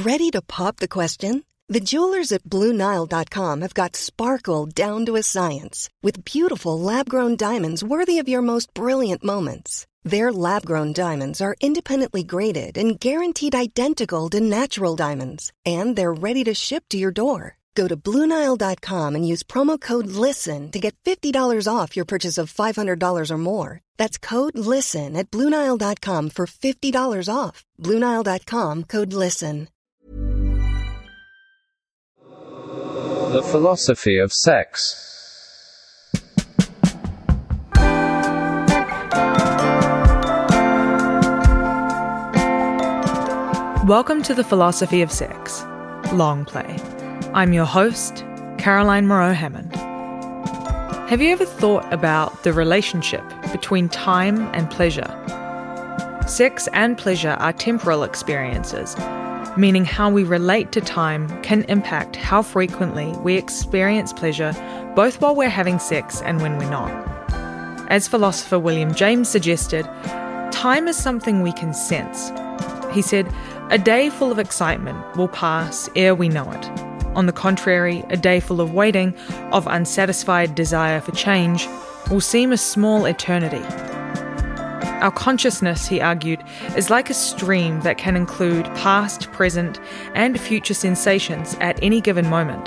Ready to pop the question? The jewelers at BlueNile.com have got sparkle down to a science with beautiful lab-grown diamonds worthy of your most brilliant moments. Their lab-grown diamonds are independently graded and guaranteed identical to natural diamonds, and they're ready to ship to your door. Go to BlueNile.com and use promo code LISTEN to get $50 off your purchase of $500 or more. That's code LISTEN at BlueNile.com for $50 off. BlueNile.com, code LISTEN. The Philosophy of Sex. Welcome to the Philosophy of Sex, Long Play. I'm your host, Caroline Moreau-Hammond. Have you ever thought about the relationship between time and pleasure? Sex and pleasure are temporal experiences, meaning how we relate to time can impact how frequently we experience pleasure, both while we're having sex and when we're not. As philosopher William James suggested, time is something we can sense. He said, "A day full of excitement will pass ere we know it. On the contrary, a day full of waiting, of unsatisfied desire for change, will seem a small eternity." Our consciousness, he argued, is like a stream that can include past, present, and future sensations at any given moment.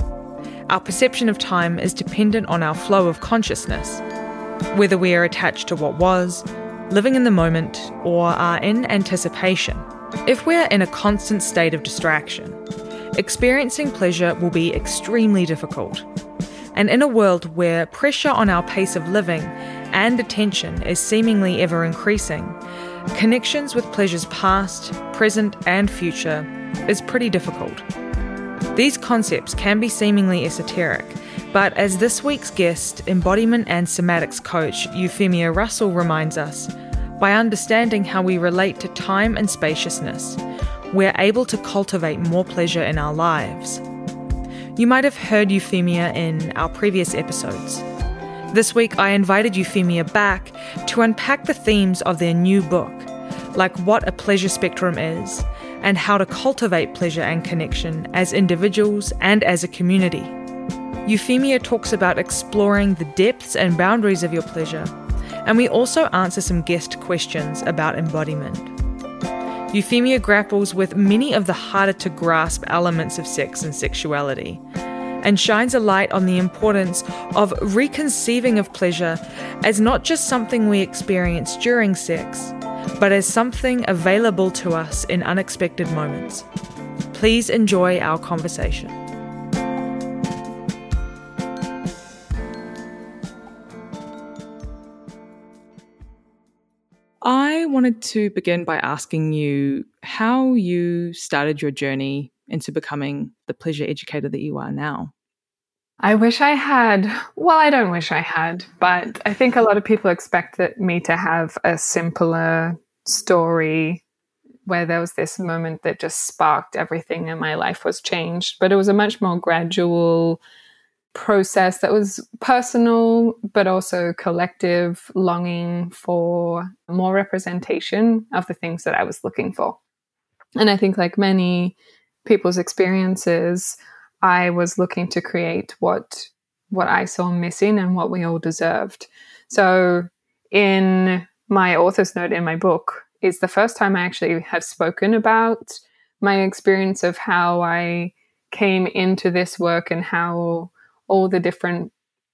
Our perception of time is dependent on our flow of consciousness, whether we are attached to what was, living in the moment, or are in anticipation. If we're in a constant state of distraction, experiencing pleasure will be extremely difficult. And in a world where pressure on our pace of living and attention is seemingly ever increasing, connections with pleasures past, present, and future is pretty difficult. These concepts can be seemingly esoteric, but as this week's guest, embodiment and somatics coach Euphemia Russell reminds us, by understanding how we relate to time and spaciousness, we're able to cultivate more pleasure in our lives. You might have heard Euphemia in our previous episodes. This week, I invited Euphemia back to unpack the themes of their new book, like what a pleasure spectrum is, and how to cultivate pleasure and connection as individuals and as a community. Euphemia talks about exploring the depths and boundaries of your pleasure, and we also answer some guest questions about embodiment. Euphemia grapples with many of the harder to grasp elements of sex and sexuality, and shines a light on the importance of reconceiving of pleasure as not just something we experience during sex, but as something available to us in unexpected moments. Please enjoy our conversation. I wanted to begin by asking you how you started your journey into becoming the pleasure educator that you are now. I wish I had. Well, I don't wish I had, but I think a lot of people expected me to have a simpler story where there was this moment that just sparked everything and my life was changed. But it was a much more gradual process that was personal, but also collective, longing for more representation of the things that I was looking for. And I think like many people's experiences, I was looking to create what I saw missing and what we all deserved. So in my author's note in my book is the first time I actually have spoken about my experience of how I came into this work and how all the different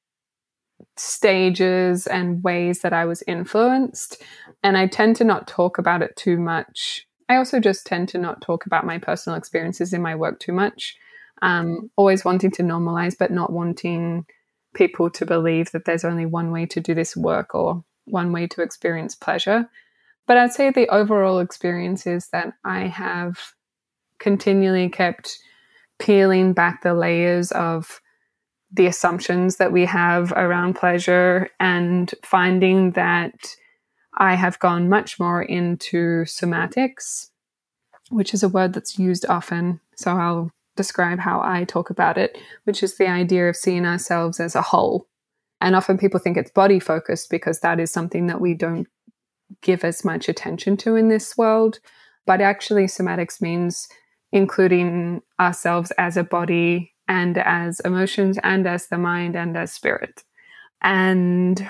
stages and ways that I was influenced. And I tend to not talk about it too much. I also just tend to not talk about my personal experiences in my work too much. Always wanting to normalize, but not wanting people to believe that there's only one way to do this work or one way to experience pleasure. But I'd say the overall experience is that I have continually kept peeling back the layers of the assumptions that we have around pleasure and finding that I have gone much more into somatics, which is a word that's used often. So I'll describe how I talk about it, which is the idea of seeing ourselves as a whole. And often people think it's body focused because that is something that we don't give as much attention to in this world. But actually somatics means including ourselves as a body and as emotions and as the mind and as spirit. And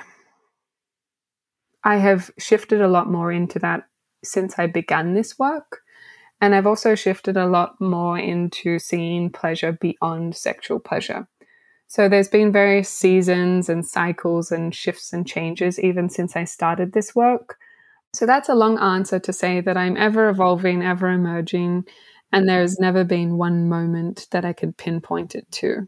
I have shifted a lot more into that since I began this work. And I've also shifted a lot more into seeing pleasure beyond sexual pleasure. So there's been various seasons and cycles and shifts and changes even since I started this work. So that's a long answer to say that I'm ever evolving, ever emerging, and there's never been one moment that I could pinpoint it to.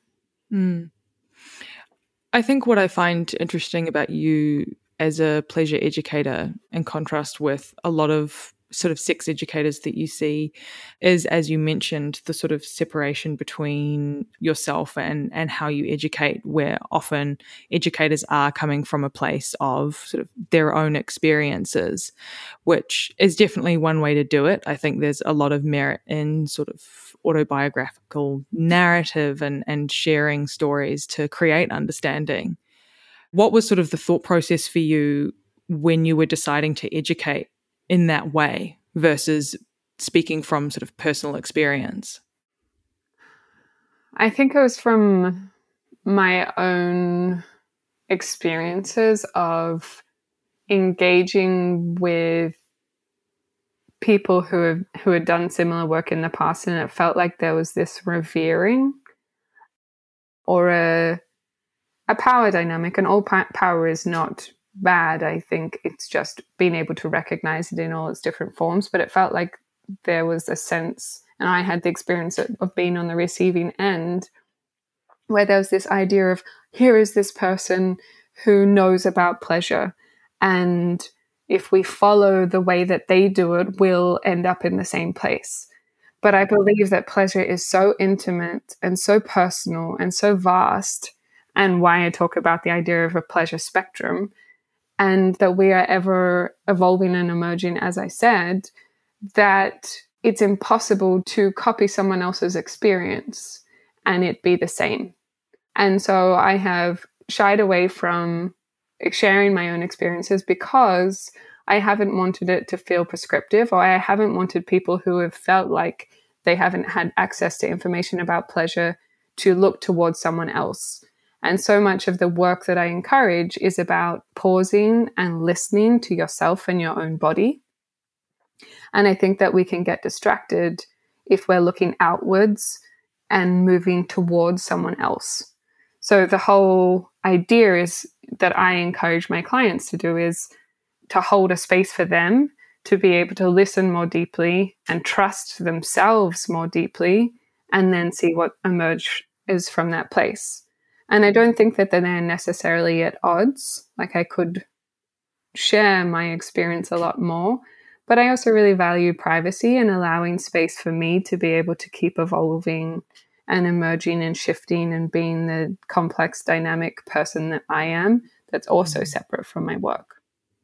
I think what I find interesting about you as a pleasure educator, in contrast with a lot of sort of sex educators that you see, is, as you mentioned, the sort of separation between yourself and how you educate, where often educators are coming from a place of sort of their own experiences, which is definitely one way to do it. I think there's a lot of merit in sort of autobiographical narrative and sharing stories to create understanding. What was sort of the thought process for you when you were deciding to educate in that way versus speaking from sort of personal experience? I think it was from my own experiences of engaging with people who had done similar work in the past, and it felt like there was this revering or a power dynamic, and all power is not bad. I think it's just being able to recognize it in all its different forms. But it felt like there was a sense, and I had the experience of being on the receiving end, where there was this idea of, here is this person who knows about pleasure, and if we follow the way that they do it, we'll end up in the same place. But I believe that pleasure is so intimate and so personal and so vast, and why I talk about the idea of a pleasure spectrum, and that we are ever evolving and emerging, as I said, that it's impossible to copy someone else's experience and it be the same. And so I have shied away from sharing my own experiences because I haven't wanted it to feel prescriptive, or I haven't wanted people who have felt like they haven't had access to information about pleasure to look towards someone else. And so much of the work that I encourage is about pausing and listening to yourself and your own body. And I think that we can get distracted if we're looking outwards and moving towards someone else. So the whole idea is that I encourage my clients to do is to hold a space for them to be able to listen more deeply and trust themselves more deeply, and then see what emerges from that place. And I don't think that they're necessarily at odds. Like, I could share my experience a lot more, but I also really value privacy and allowing space for me to be able to keep evolving and emerging and shifting and being the complex, dynamic person that I am, that's also separate from my work.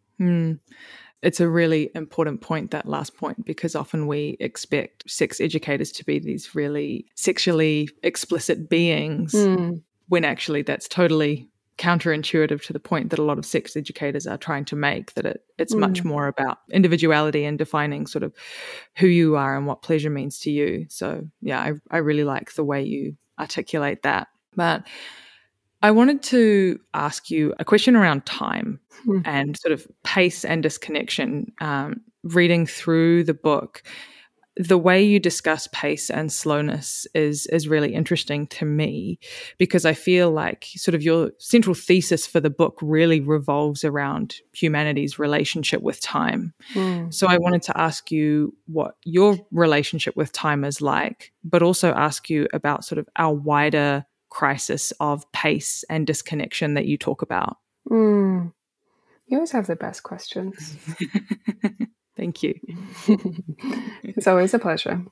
It's a really important point, that last point, because often we expect sex educators to be these really sexually explicit beings, when actually that's totally counterintuitive to the point that a lot of sex educators are trying to make, that it's much more about individuality and defining sort of who you are and what pleasure means to you. So yeah, I really like the way you articulate that. But I wanted to ask you a question around time and sort of pace and disconnection. Reading through the book, the way you discuss pace and slowness is really interesting to me, because I feel like sort of your central thesis for the book really revolves around humanity's relationship with time. So I wanted to ask you what your relationship with time is like, but also ask you about sort of our wider crisis of pace and disconnection that you talk about. You always have the best questions. Thank you. It's always a pleasure.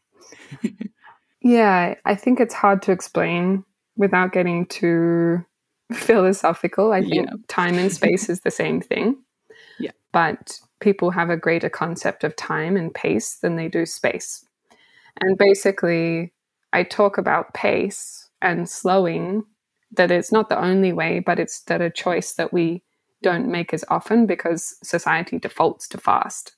Yeah, I think it's hard to explain without getting too philosophical. I think time and space is the same thing. Yeah. But people have a greater concept of time and pace than they do space. And basically, I talk about pace and slowing, that it's not the only way, but it's that a choice that we don't make as often because society defaults to fast.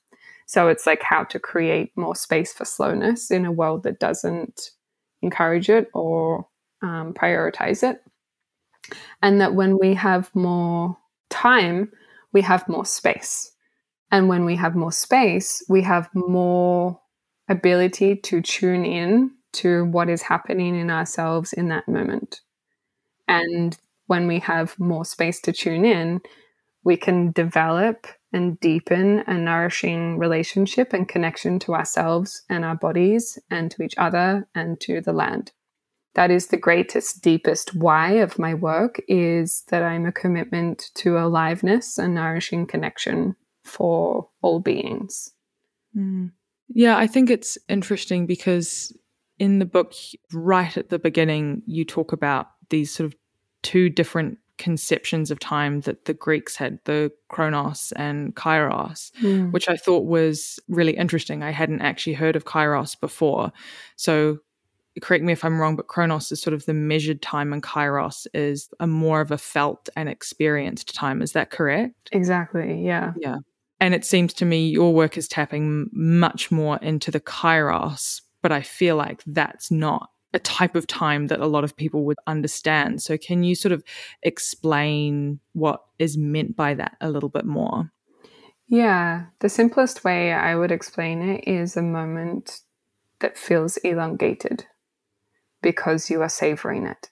So it's like how to create more space for slowness in a world that doesn't encourage it or prioritize it. And that when we have more time, we have more space. And when we have more space, we have more ability to tune in to what is happening in ourselves in that moment. And when we have more space to tune in, we can develop and deepen a nourishing relationship and connection to ourselves and our bodies and to each other and to the land. That is the greatest, deepest why of my work, is that I'm a commitment to aliveness and nourishing connection for all beings. Yeah, I think it's interesting because in the book, right at the beginning, you talk about these sort of two different conceptions of time that the Greeks had, the Chronos and Kairos, which I thought was really interesting. I hadn't actually heard of Kairos before. So correct me if I'm wrong, but Chronos is sort of the measured time and Kairos is a more of a felt and experienced time. Is that correct? Exactly, yeah. Yeah. And it seems to me your work is tapping much more into the Kairos, but I feel like that's not a type of time that a lot of people would understand. So can you sort of explain what is meant by that a little bit more? Yeah, the simplest way I would explain it is a moment that feels elongated because you are savoring it.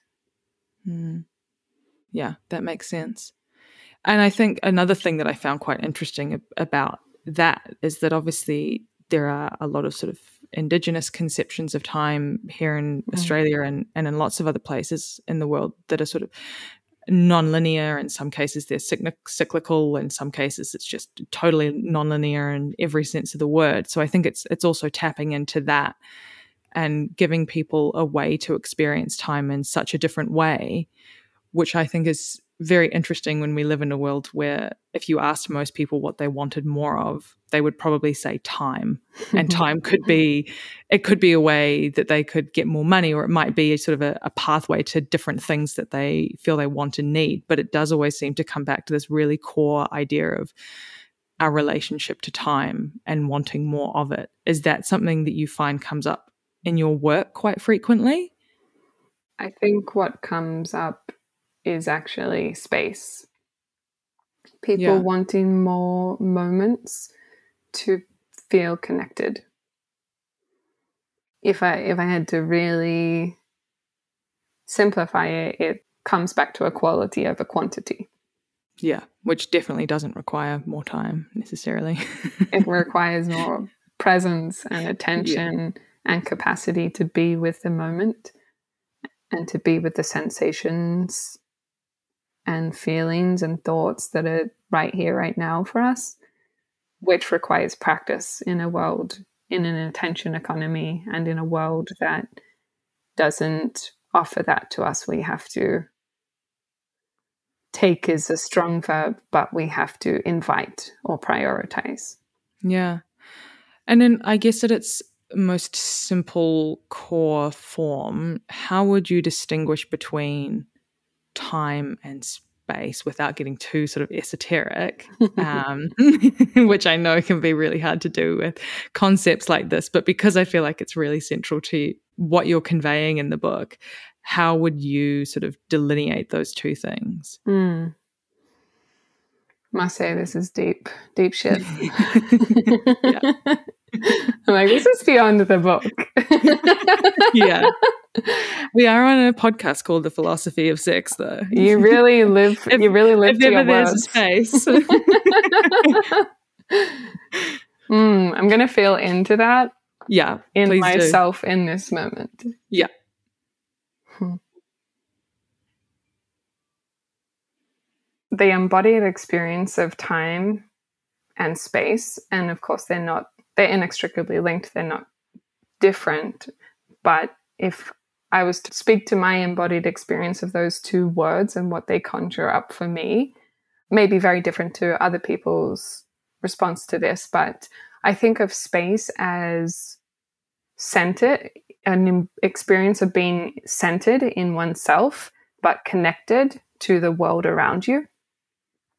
Yeah, that makes sense. And I think another thing that I found quite interesting about that is that obviously there are a lot of sort of Indigenous conceptions of time here in Australia and in lots of other places in the world that are sort of non-linear. In some cases they're cyclical, in some cases it's just totally non-linear in every sense of the word. So I think it's also tapping into that and giving people a way to experience time in such a different way, which I think is very interesting when we live in a world where if you asked most people what they wanted more of, they would probably say time. And time could be a way that they could get more money, or it might be sort of a pathway to different things that they feel they want and need. But it does always seem to come back to this really core idea of our relationship to time and wanting more of it. Is that something that you find comes up in your work quite frequently? I think what comes up is actually space. People wanting more moments to feel connected. If I had to really simplify it, it comes back to a quality over quantity. Yeah, which definitely doesn't require more time necessarily. It requires more presence and attention and capacity to be with the moment and to be with the sensations and feelings and thoughts that are right here, right now for us, which requires practice in a world, in an attention economy, and in a world that doesn't offer that to us. We have to take is a strong verb, but we have to invite or prioritize. Yeah. And then I guess at its most simple core form, how would you distinguish between time and space without getting too sort of esoteric, which I know can be really hard to do with concepts like this, but because I feel like it's really central to what you're conveying in the book, how would you sort of delineate those two things? Must say this is deep shit. I'm like, this is beyond the book. Yeah. We are on a podcast called The Philosophy of Sex, though. You really live to your there's words. a space. I'm going to feel into that in myself in this moment. Yeah. The embodied experience of time and space, and of course they're inextricably linked, they're not different, but if I was to speak to my embodied experience of those two words and what they conjure up for me, may be very different to other people's response to this, but I think of space as centered, an experience of being centered in oneself, but connected to the world around you.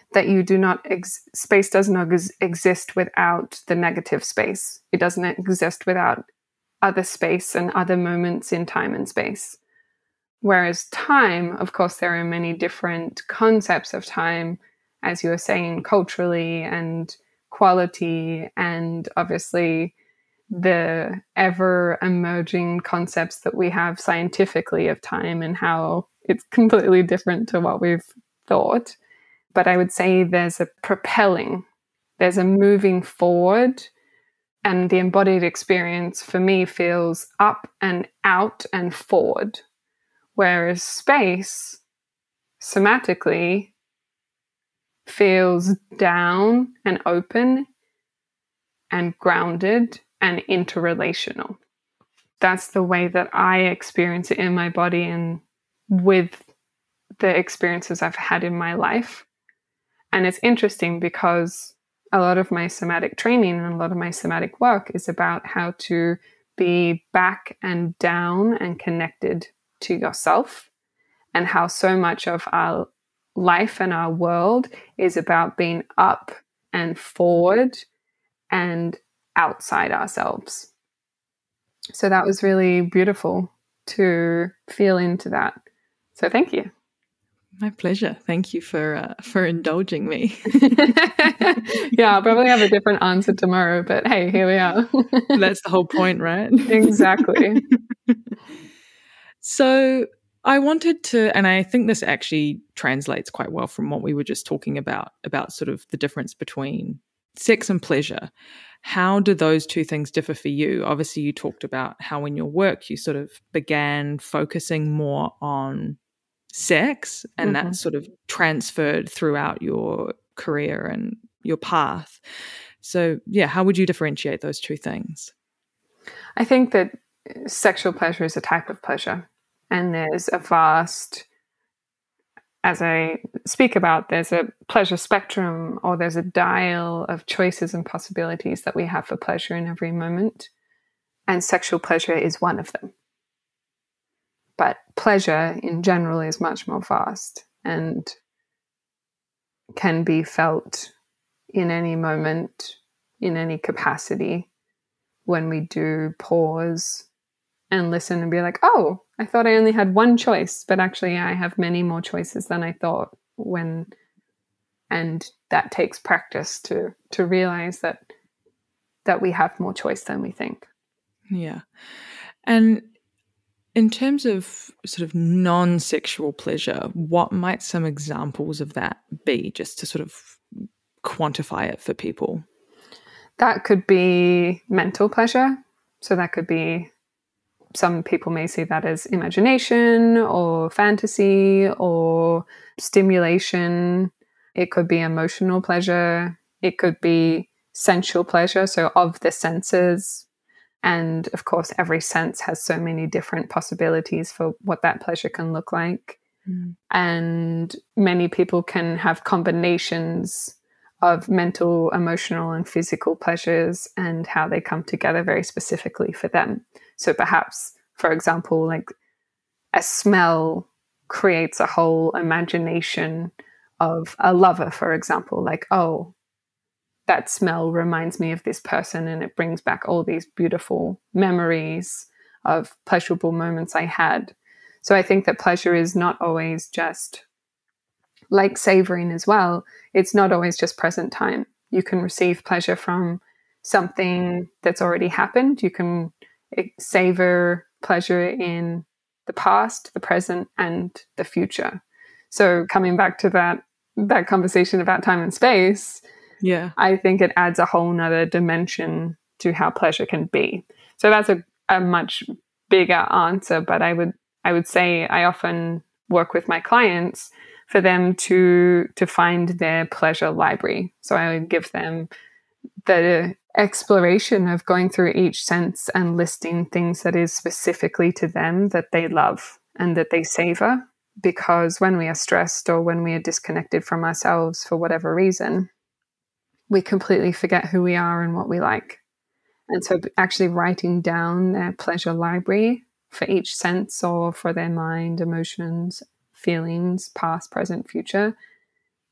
that you do not, space does not exist without the negative space. It doesn't exist without other space and other moments in time and space. Whereas time, of course, there are many different concepts of time, as you were saying, culturally and quality, and obviously the ever emerging concepts that we have scientifically of time and how it's completely different to what we've thought. But I would say there's a propelling, there's a moving forward, and the embodied experience for me feels up and out and forward. Whereas space, somatically, feels down and open and grounded and interrelational. That's the way that I experience it in my body and with the experiences I've had in my life. And it's interesting because a lot of my somatic training and a lot of my somatic work is about how to be back and down and connected to yourself, and how so much of our life and our world is about being up and forward and outside ourselves. So that was really beautiful to feel into that. So thank you. My pleasure. Thank you for indulging me. Yeah, I'll probably have a different answer tomorrow, but hey, here we are. That's the whole point, right? Exactly. So I wanted to, and I think this actually translates quite well from what we were just talking about sort of the difference between sex and pleasure. How do those two things differ for you? Obviously, you talked about how in your work you sort of began focusing more on sex, and that sort of transferred throughout your career and your path. So, yeah, how would you differentiate those two things? I think that sexual pleasure is a type of pleasure, and there's a vast, as I speak about, there's a pleasure spectrum, or there's a dial of choices and possibilities that we have for pleasure in every moment. And sexual pleasure is one of them. But pleasure in general is much more vast and can be felt in any moment, in any capacity, when we do pause and listen and be like, oh, I thought I only had one choice, but actually I have many more choices than I thought and that takes practice to realize that we have more choice than we think. Yeah. And in terms of sort of non-sexual pleasure, what might some examples of that be, just to sort of quantify it for people? That could be mental pleasure. So that could be, some people may see that as imagination or fantasy or stimulation. It could be emotional pleasure. It could be sensual pleasure, so of the senses. And of course, every sense has so many different possibilities for what that pleasure can look like. And many people can have combinations of mental, emotional, and physical pleasures and how they come together very specifically for them. So perhaps, for example, like a smell creates a whole imagination of a lover, for example, like, oh, that smell reminds me of this person and it brings back all these beautiful memories of pleasurable moments I had. So I think that pleasure is not always just like savoring as well. It's not always just present time. You can receive pleasure from something that's already happened. You can savor pleasure in the past, the present, and the future. So coming back to that conversation about time and space, yeah, I think it adds a whole nother dimension to how pleasure can be. So that's a much bigger answer, but I would say I often work with my clients for them to find their pleasure library. So I would give them the exploration of going through each sense and listing things that is specifically to them that they love and that they savor. Because when we are stressed or when we are disconnected from ourselves for whatever reason, we completely forget who we are and what we like. And so actually writing down their pleasure library for each sense or for their mind, emotions, feelings, past, present, future,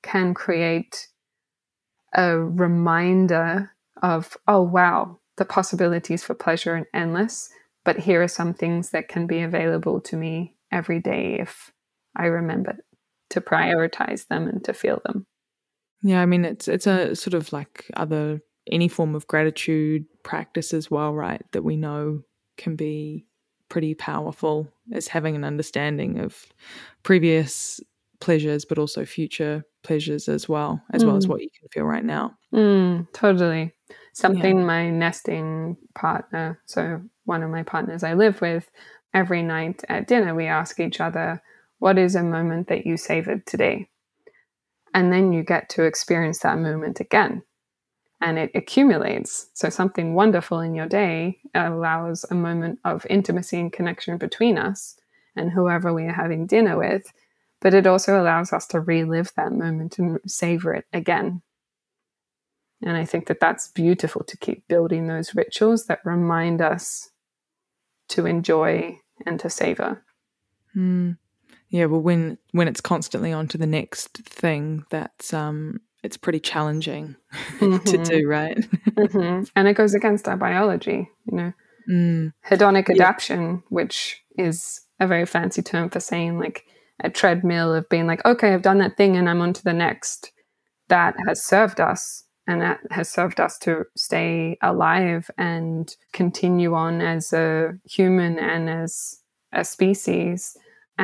can create a reminder of, oh, wow, the possibilities for pleasure are endless, but here are some things that can be available to me every day if I remember to prioritize them and to feel them. Yeah, I mean, it's a sort of like any form of gratitude practice as well, right? That we know can be pretty powerful, as having an understanding of previous pleasures, but also future pleasures as well as what you can feel right now. Totally. Something my nesting partner, so one of my partners I live with, every night at dinner, we ask each other, what is a moment that you savored today? And then you get to experience that moment again. And it accumulates. So something wonderful in your day allows a moment of intimacy and connection between us and whoever we are having dinner with. But it also allows us to relive that moment and savor it again. And I think that that's beautiful, to keep building those rituals that remind us to enjoy and to savor. Yeah, well, when it's constantly on to the next thing, that's it's pretty challenging to do, right? And it goes against our biology, Hedonic adaptation, which is a very fancy term for saying like a treadmill of being like, okay, I've done that thing and I'm on to the next. That has served us, and that has served us to stay alive and continue on as a human and as a species,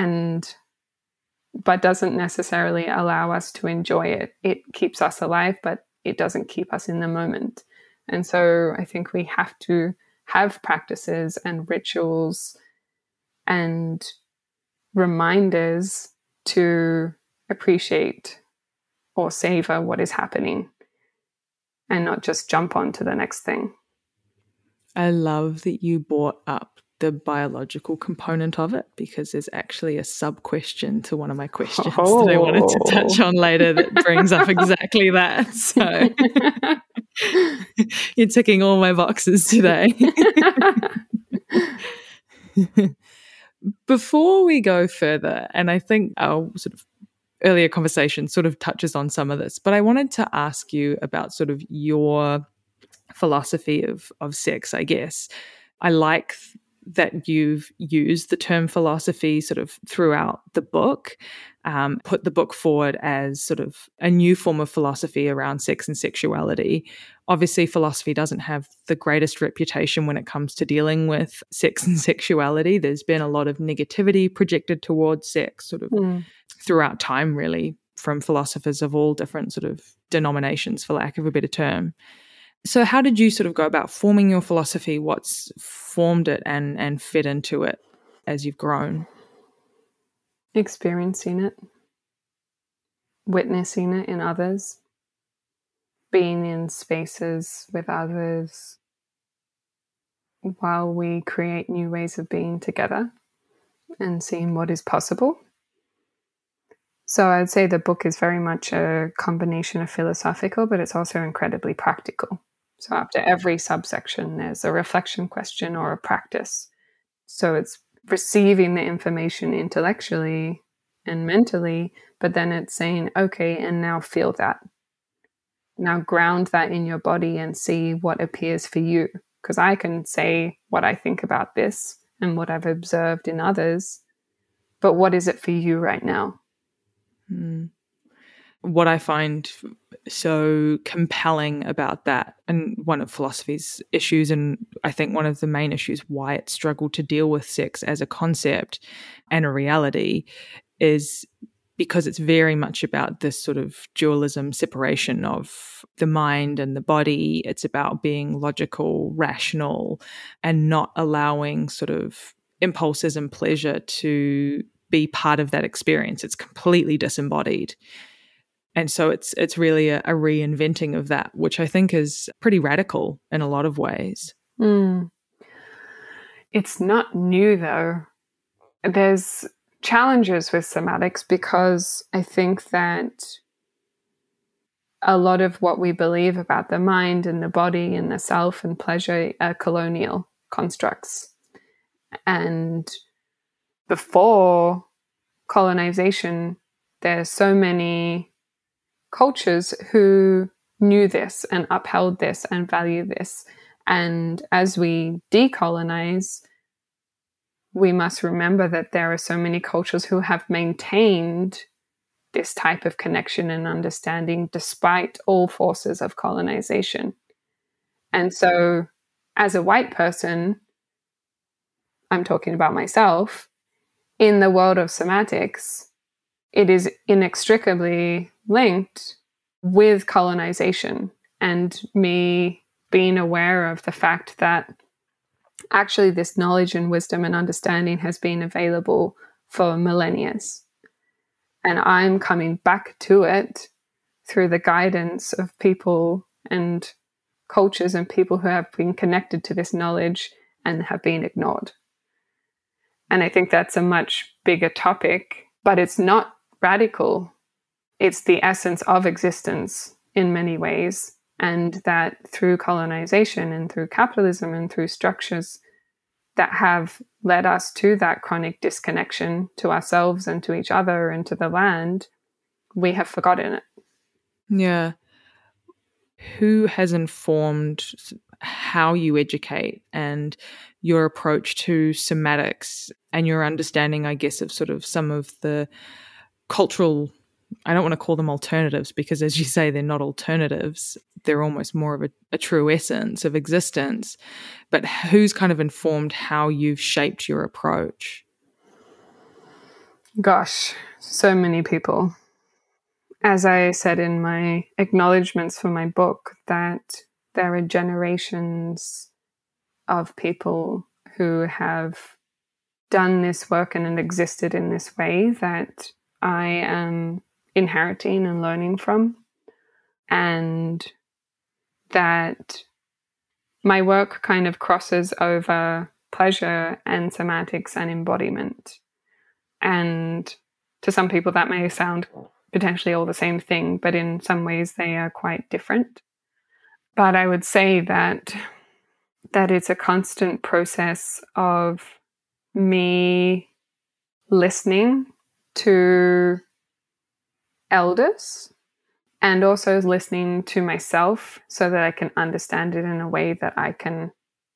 but doesn't necessarily allow us to enjoy it. It keeps us alive, but it doesn't keep us in the moment. And so I think we have to have practices and rituals and reminders to appreciate or savor what is happening and not just jump on to the next thing. I love that you brought up the biological component of it, because there's actually a sub-question to one of my questions that I wanted to touch on later that brings up exactly that. So you're ticking all my boxes today. Before we go further, and I think our sort of earlier conversation sort of touches on some of this, but I wanted to ask you about sort of your philosophy of sex, I guess. I like that you've used the term philosophy sort of throughout the book, put the book forward as sort of a new form of philosophy around sex and sexuality. Obviously, philosophy doesn't have the greatest reputation when it comes to dealing with sex and sexuality. There's been a lot of negativity projected towards sex sort of throughout time, really, from philosophers of all different sort of denominations, for lack of a better term. So how did you sort of go about forming your philosophy? What's formed it and fit into it as you've grown? Experiencing it, witnessing it in others, being in spaces with others while we create new ways of being together and seeing what is possible. So I'd say the book is very much a combination of philosophical, but it's also incredibly practical. So after every subsection, there's a reflection question or a practice. So it's receiving the information intellectually and mentally, but then it's saying, okay, and now feel that. Now ground that in your body and see what appears for you. Because I can say what I think about this and what I've observed in others, but what is it for you right now? What I find so compelling about that, and one of philosophy's issues, and I think one of the main issues why it struggled to deal with sex as a concept and a reality, is because it's very much about this sort of dualism, separation of the mind and the body. It's about being logical, rational, and not allowing sort of impulses and pleasure to be part of that experience. It's completely disembodied. And so it's really a reinventing of that, which I think is pretty radical in a lot of ways. It's not new, though. There's challenges with somatics because I think that a lot of what we believe about the mind and the body and the self and pleasure are colonial constructs. And before colonization, there's so many cultures who knew this and upheld this and valued this. And as we decolonize, we must remember that there are so many cultures who have maintained this type of connection and understanding despite all forces of colonization. And so, as a white person, I'm talking about myself, in the world of somatics, it is inextricably linked with colonization and me being aware of the fact that actually this knowledge and wisdom and understanding has been available for millennia. And I'm coming back to it through the guidance of people and cultures and people who have been connected to this knowledge and have been ignored. And I think that's a much bigger topic, but it's not radical. It's the essence of existence in many ways. And that through colonization and through capitalism and through structures that have led us to that chronic disconnection to ourselves and to each other and to the land, we have forgotten it. Yeah. Who has informed how you educate and your approach to somatics and your understanding, I guess, of sort of some of the cultural, I don't want to call them alternatives because, as you say, they're not alternatives. They're almost more of a true essence of existence. But who's kind of informed how you've shaped your approach? Gosh, so many people. As I said in my acknowledgements for my book, that there are generations of people who have done this work and existed in this way that I am inheriting and learning from, and that my work kind of crosses over pleasure and somatics and embodiment. And to some people that may sound potentially all the same thing, but in some ways they are quite different. But I would say that it's a constant process of me listening to elders and also listening to myself so that I can understand it in a way that I can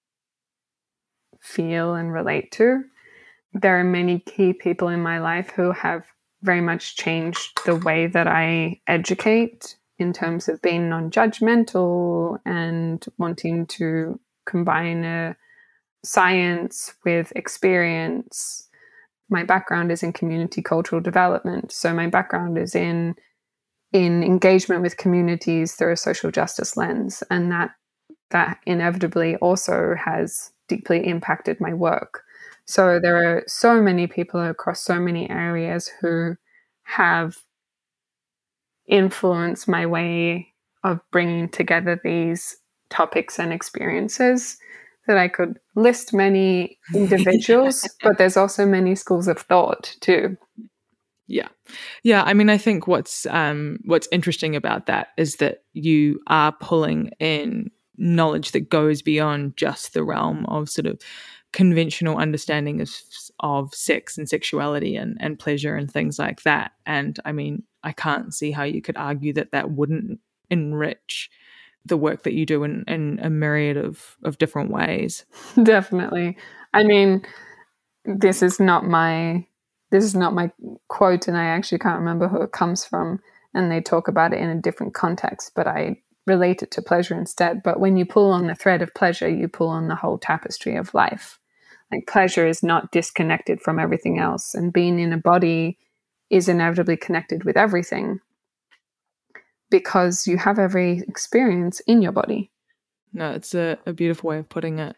feel and relate to. There are many key people in my life who have very much changed the way that I educate in terms of being non-judgmental and wanting to combine science with experience. My background is in community cultural development. So my background is in engagement with communities through a social justice lens. And that inevitably also has deeply impacted my work. So there are so many people across so many areas who have influenced my way of bringing together these topics and experiences that I could list many individuals, but there's also many schools of thought too. Yeah. Yeah. I mean, I think what's interesting about that is that you are pulling in knowledge that goes beyond just the realm of sort of conventional understanding of sex and sexuality and pleasure and things like that. And I mean, I can't see how you could argue that wouldn't enrich the work that you do in a myriad of different ways. Definitely. I mean, this is not my quote, and I actually can't remember who it comes from, and they talk about it in a different context, but I relate it to pleasure instead. But when you pull on the thread of pleasure, you pull on the whole tapestry of life. Like, pleasure is not disconnected from everything else, and being in a body is inevitably connected with everything because you have every experience in your body. No, it's a beautiful way of putting it.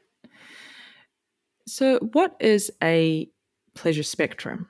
So what is a pleasure spectrum?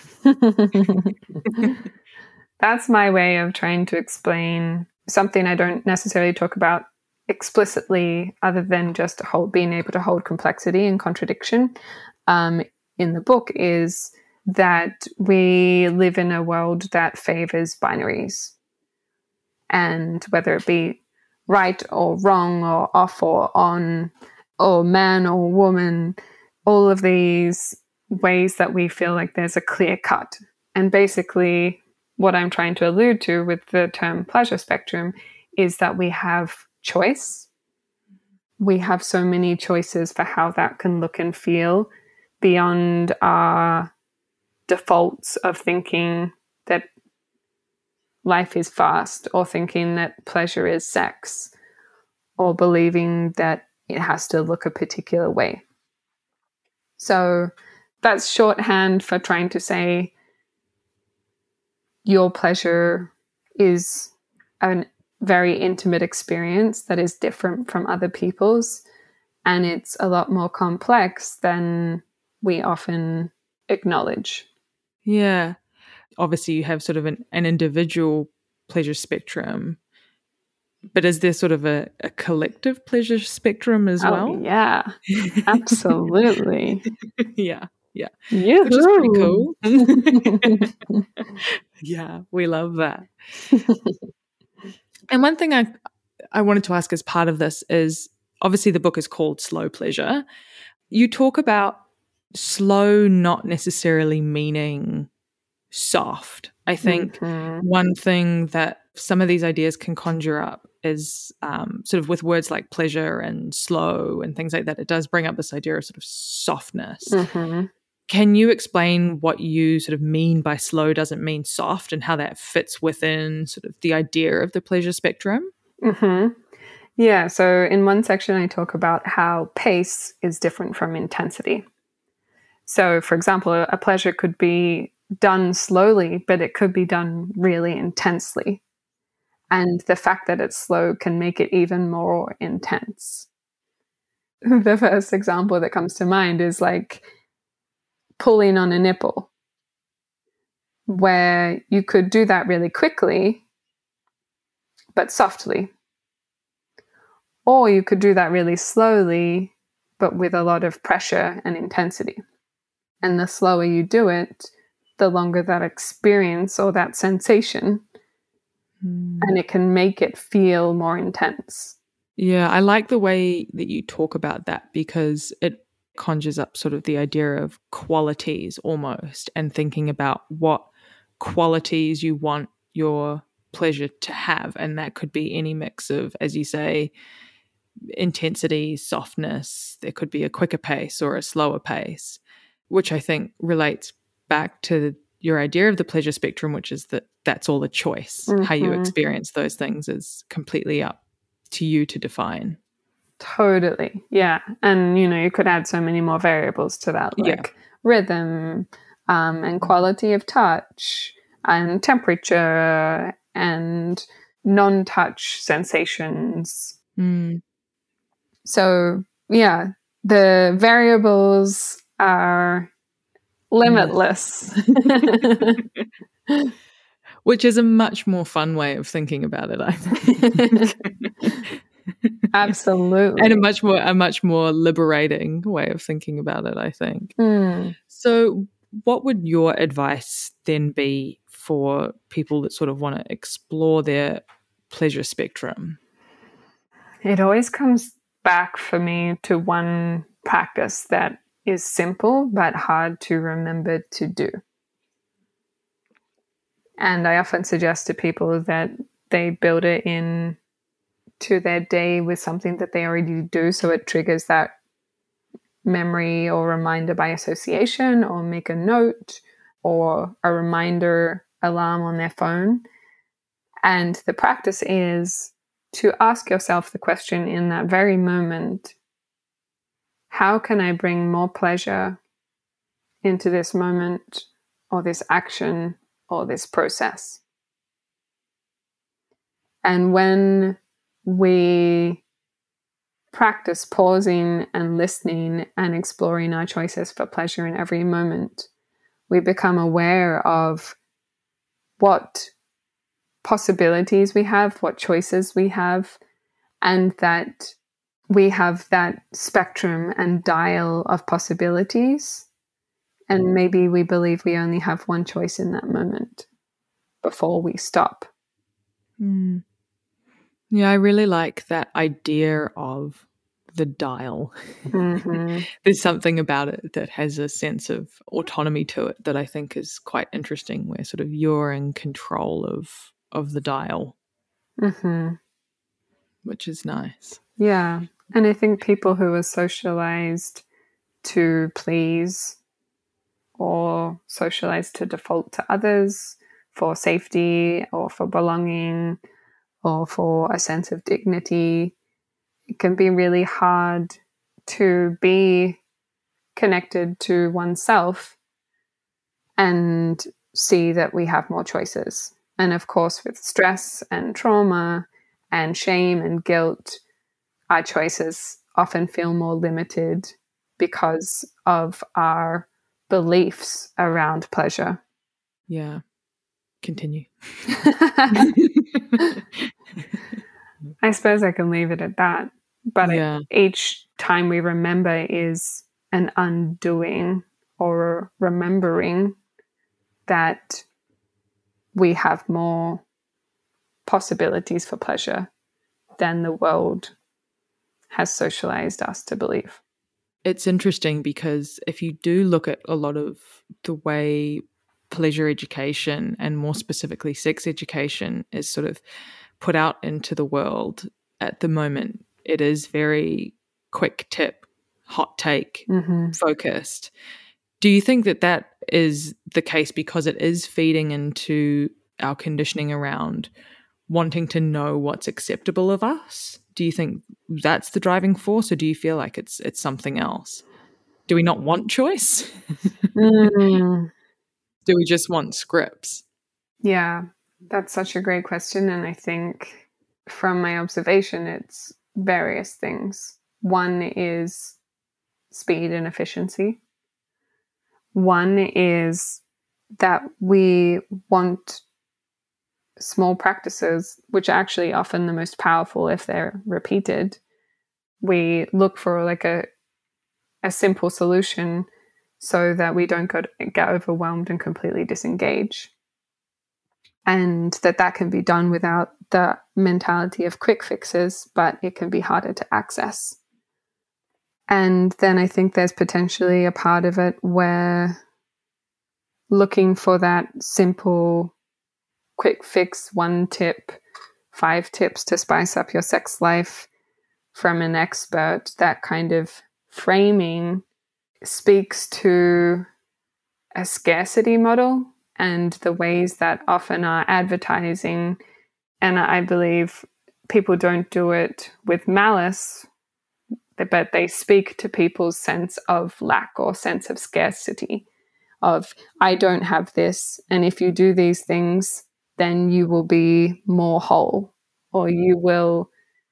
That's my way of trying to explain something I don't necessarily talk about explicitly, other than just being able to hold complexity and contradiction in the book, is that we live in a world that favors binaries. And whether it be right or wrong or off or on or man or woman, all of these ways that we feel like there's a clear cut. And basically what I'm trying to allude to with the term pleasure spectrum is that we have choice. We have so many choices for how that can look and feel beyond our defaults of thinking that life is fast, or thinking that pleasure is sex, or believing that it has to look a particular way. So that's shorthand for trying to say your pleasure is a very intimate experience that is different from other people's, and it's a lot more complex than we often acknowledge. Yeah. Obviously, you have sort of an individual pleasure spectrum, but is there sort of a collective pleasure spectrum as well? Yeah, absolutely. Yeah. Yoo-hoo. Which is pretty cool. Yeah, we love that. And one thing I wanted to ask as part of this is, obviously the book is called Slow Pleasure. You talk about slow not necessarily meaning soft. I think one thing that some of these ideas can conjure up is sort of with words like pleasure and slow and things like that, it does bring up this idea of sort of softness. Can you explain what you sort of mean by slow doesn't mean soft, and how that fits within sort of the idea of the pleasure spectrum? Yeah, so in one section I talk about how pace is different from intensity. So, for example, a pleasure could be done slowly, but it could be done really intensely. And the fact that it's slow can make it even more intense. The first example that comes to mind is like pulling on a nipple, where you could do that really quickly, but softly. Or you could do that really slowly, but with a lot of pressure and intensity. And the slower you do it, the longer that experience or that sensation, and it can make it feel more intense. Yeah, I like the way that you talk about that, because it conjures up sort of the idea of qualities almost, and thinking about what qualities you want your pleasure to have. And that could be any mix of, as you say, intensity, softness. There could be a quicker pace or a slower pace, which I think relates back to your idea of the pleasure spectrum, which is that that's all a choice. How you experience those things is completely up to you to define. Totally. Yeah. And, you could add so many more variables to that, like rhythm and quality of touch and temperature and non-touch sensations. So, yeah, the variables are limitless. Which is a much more fun way of thinking about it, I think. Absolutely. And a much more liberating way of thinking about it, I think. So what would your advice then be for people that sort of want to explore their pleasure spectrum? It always comes back for me to one practice that is simple but hard to remember to do. And I often suggest to people that they build it in to their day with something that they already do, so it triggers that memory or reminder by association, or make a note or a reminder alarm on their phone. And the practice is to ask yourself the question in that very moment: how can I bring more pleasure into this moment, or this action, or this process? And when we practice pausing and listening and exploring our choices for pleasure in every moment, we become aware of what possibilities we have, what choices we have, and that we have that spectrum and dial of possibilities. And maybe we believe we only have one choice in that moment before we stop. Yeah, I really like that idea of the dial. Mm-hmm. There's something about it that has a sense of autonomy to it that I think is quite interesting, where sort of you're in control of the dial, Mm-hmm. which is nice. Yeah. And I think people who are socialized to please or socialized to default to others for safety or for belonging or for a sense of dignity, it can be really hard to be connected to oneself and see that we have more choices. And of course, with stress and trauma and shame and guilt, our choices often feel more limited because of our beliefs around pleasure. Yeah. Continue. I suppose I can leave it at that. But Yeah. each time we remember is an undoing or remembering that we have more possibilities for pleasure than the world has socialized us to believe. It's interesting because if you do look at a lot of the way pleasure education and more specifically sex education is sort of put out into the world at the moment, it is very quick tip, hot take focused. Do you think that that is the case because it is feeding into our conditioning around wanting to know what's acceptable of us? Do you think that's the driving force, or do you feel like it's something else? Do we not want choice? Do we just want scripts? Yeah, that's such a great question. And I think from my observation, it's various things. One is speed and efficiency. One is that we want small practices, which are actually often the most powerful if they're repeated. We look for like a simple solution so that we don't get overwhelmed and completely disengage. And that can be done without the mentality of quick fixes, but it can be harder to access. And then I think there's potentially a part of it where looking for that simple, quick fix, 1 tip, 5 tips to spice up your sex life from an expert, that kind of framing speaks to a scarcity model and the ways that often are advertising. And I believe people don't do it with malice, but they speak to people's sense of lack or sense of scarcity of, I don't have this, and if you do these things, then you will be more whole, or you will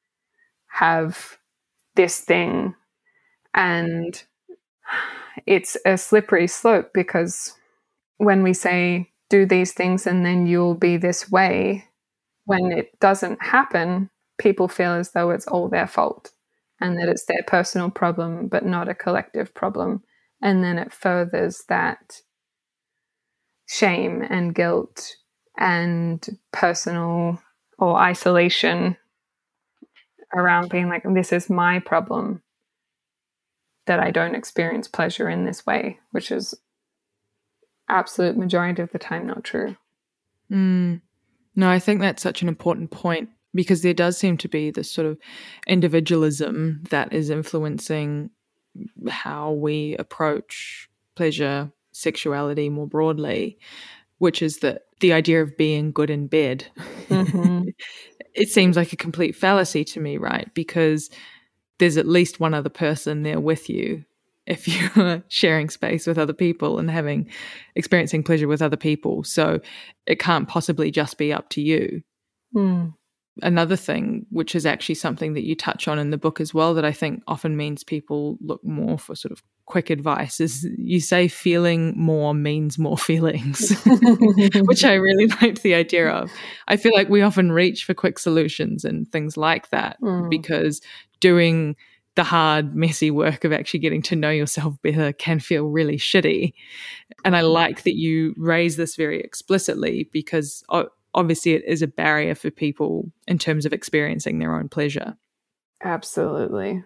have this thing. And it's a slippery slope, because when we say, do these things and then you'll be this way, when it doesn't happen, people feel as though it's all their fault and that it's their personal problem, but not a collective problem. And then it furthers that shame and guilt and personal or isolation around being like, this is my problem that I don't experience pleasure in this way, which is absolute majority of the time not true. No, I think that's such an important point, because there does seem to be this sort of individualism that is influencing how we approach pleasure, sexuality more broadly, which is that the idea of being good in bed. It seems like a complete fallacy to me, right? Because there's at least one other person there with you if you're sharing space with other people and experiencing pleasure with other people. So it can't possibly just be up to you. Another thing, which is actually something that you touch on in the book as well, that I think often means people look more for sort of quick advice, is you say feeling more means more feelings, which I really liked the idea of. I feel like we often reach for quick solutions and things like that because doing the hard, messy work of actually getting to know yourself better can feel really shitty. And I like that you raise this very explicitly, because obviously it is a barrier for people in terms of experiencing their own pleasure. Absolutely.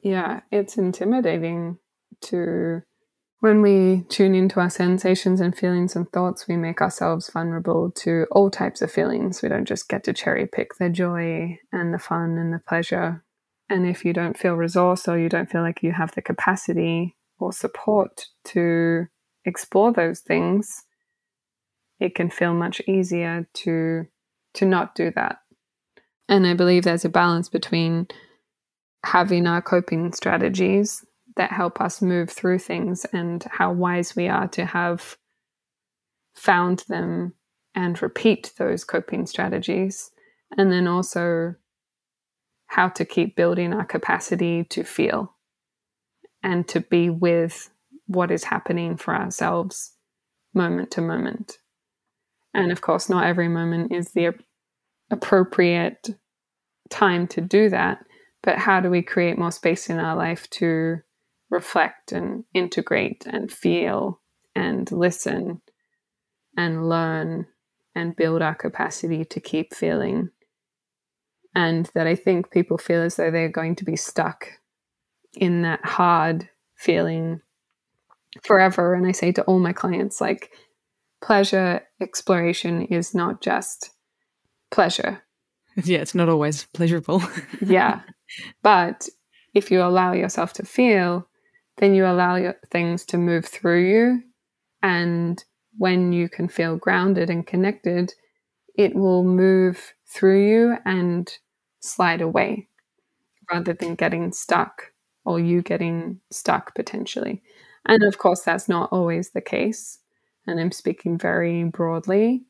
Yeah, it's intimidating to, when we tune into our sensations and feelings and thoughts, we make ourselves vulnerable to all types of feelings. We don't just get to cherry pick the joy and the fun and the pleasure. And if you don't feel resourced, or you don't feel like you have the capacity or support to explore those things, it can feel much easier to not do that. And I believe there's a balance between having our coping strategies that help us move through things, and how wise we are to have found them and repeat those coping strategies. And then also how to keep building our capacity to feel and to be with what is happening for ourselves moment to moment. And of course, not every moment is the appropriate time to do that, but how do we create more space in our life to reflect and integrate and feel and listen and learn and build our capacity to keep feeling? And that I think people feel as though they're going to be stuck in that hard feeling forever. And I say to all my clients, like, pleasure exploration is not just pleasure. Yeah, it's not always pleasurable. Yeah. But if you allow yourself to feel, then you allow your things to move through you. And when you can feel grounded and connected, it will move through you and slide away rather than getting stuck, or you getting stuck potentially. And of course, that's not always the case. And I'm speaking very broadly.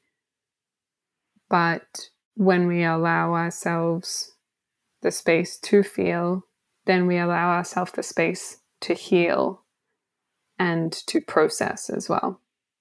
But when we allow ourselves the space to feel, then we allow ourselves the space to heal and to process as well.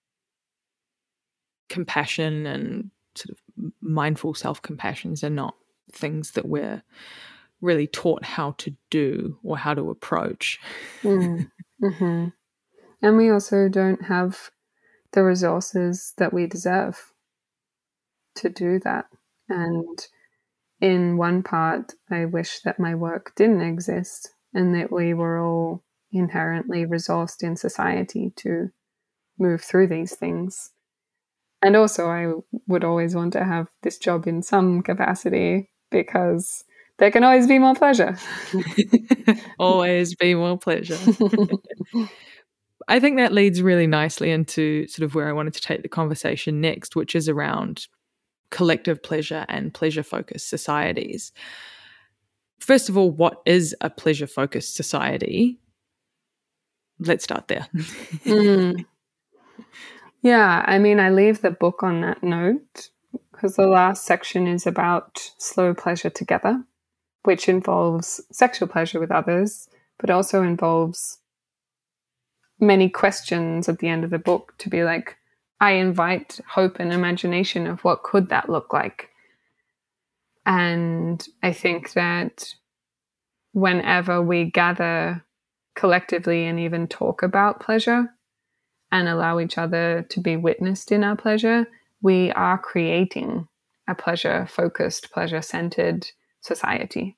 Compassion and sort of mindful self-compassions are not things that we're really taught how to do or how to approach. Mm-hmm. And we also don't have the resources that we deserve to do that. And in one part, I wish that my work didn't exist and that we were all inherently resourced in society to move through these things. And also, I would always want to have this job in some capacity, because there can always be more pleasure. Always be more pleasure. I think that leads really nicely into sort of where I wanted to take the conversation next, which is around collective pleasure and pleasure-focused societies. First of all, what is a pleasure-focused society? Let's start there. Yeah, I mean, I leave the book on that note because the last section is about slow pleasure together, which involves sexual pleasure with others, but also involves many questions at the end of the book to be like, I invite hope and imagination of what could that look like. And I think that whenever we gather collectively and even talk about pleasure and allow each other to be witnessed in our pleasure, we are creating a pleasure-focused, pleasure-centered society.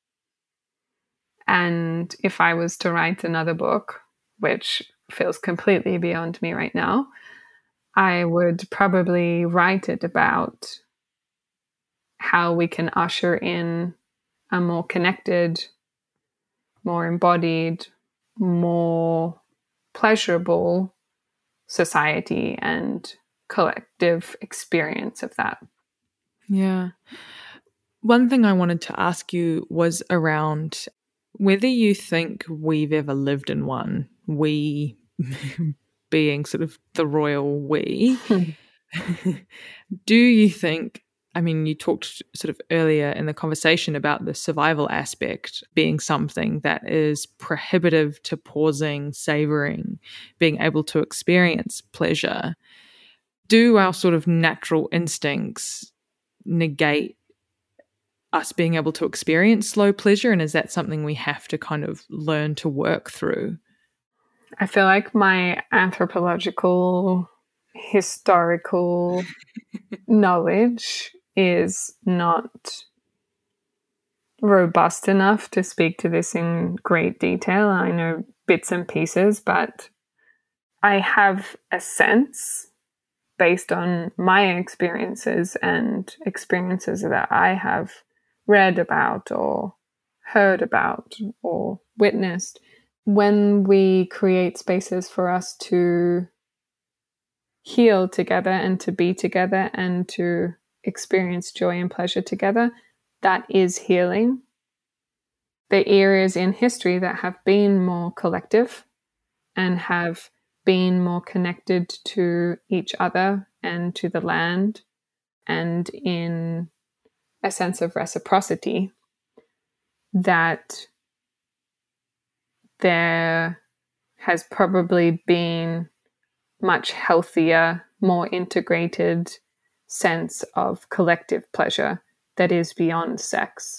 And if I was to write another book, which feels completely beyond me right now, I would probably write it about how we can usher in a more connected, more embodied, more pleasurable society and collective experience of that. Yeah. One thing I wanted to ask you was around whether you think we've ever lived in one, we being sort of the royal we. Do you think, I mean, you talked sort of earlier in the conversation about the survival aspect being something that is prohibitive to pausing, savoring, being able to experience pleasure. Do our sort of natural instincts negate us being able to experience slow pleasure? And is that something we have to kind of learn to work through? I feel like my anthropological, historical knowledge is not robust enough to speak to this in great detail. I know bits and pieces, but I have a sense based on my experiences and experiences that I have read about or heard about or witnessed. When we create spaces for us to heal together and to be together and to experience joy and pleasure together, that is healing. The areas in history that have been more collective and have been more connected to each other and to the land and in a sense of reciprocity, that there has probably been much healthier, more integrated sense of collective pleasure that is beyond sex.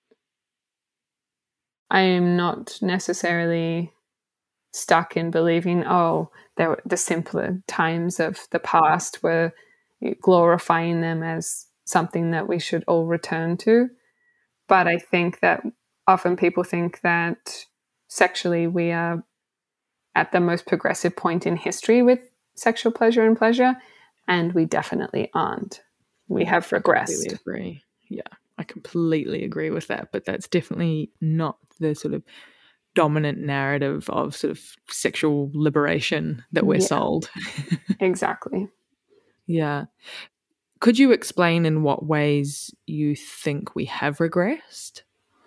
I am not necessarily stuck in believing, the simpler times of the past were glorifying them as something that we should all return to. But I think that often people think that sexually we are at the most progressive point in history with sexual pleasure and pleasure, and we definitely aren't. We have regressed. I completely agree. Yeah, I completely agree with that, but that's definitely not the sort of dominant narrative of sort of sexual liberation that we're sold. Exactly. Yeah. Could you explain in what ways you think we have regressed?